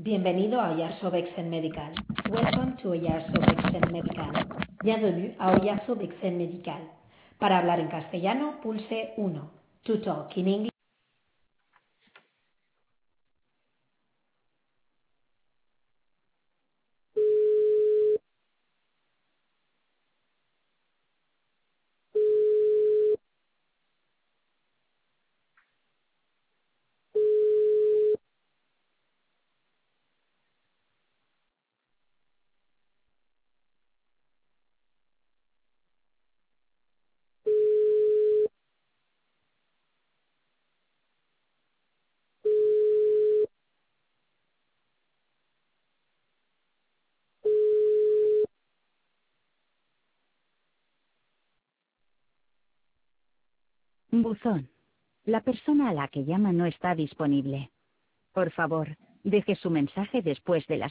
Bienvenido a Oyarzo Vexen Medical. Welcome to Oyarzo Vexen Medical. Bienvenue a Oyarzo Vexen Medical. Para hablar en castellano, pulse 1. To talk in English. Buzón. La persona a la que llama no está disponible. Por favor, deje su mensaje después de la